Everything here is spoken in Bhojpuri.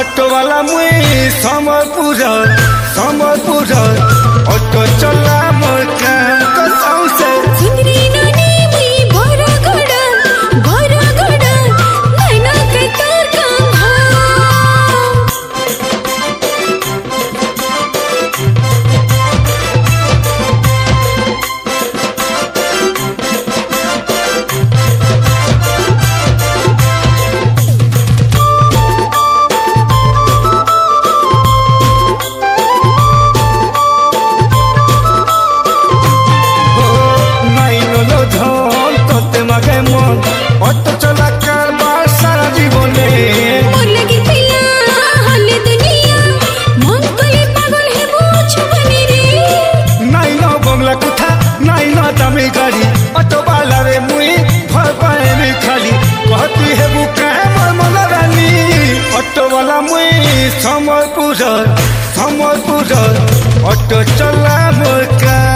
ऑटो वाला मुई समरपुर ऑटो चला मोर काम कसम से सुंदरी नानी मुई भरा घड़ा नैना के तार काम ऑटो चला कारबार सारा जीवने मोर लगी पिया हाले दुनिया मन कोले पागल है पूछ बनी रे नाई न बंगला कुठा नाई न दामी गाड़ी ऑटो वाला रे मुई भर पाए रे खाली कहती है बुका है मोर मन रानी ऑटो वाला मुई समरपुर ऑटो चला मोर का